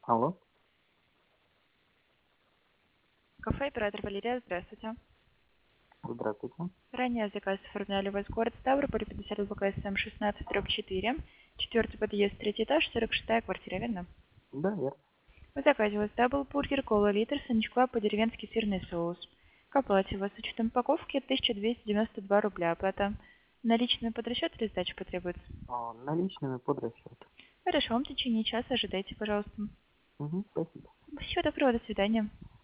Алло. Кафе «Оператор Валерия», здравствуйте. Здравствуйте. Ранее заказ оформляли у вас город Ставрополь, 50 БКСМ 16/4. Четвертый подъезд, третий этаж, 46-я квартира, верно? Да, верно. В заказе у вас даблбургер, кола литр, соничкла, по-деревенски сырный соус. К оплате у вас с учетом упаковки 1292 рубля. Оплата наличными под расчет или сдача потребуется? Наличными под расчет. Хорошо, в течение часа ожидайте, пожалуйста. Угу, спасибо. Всего доброго, до свидания.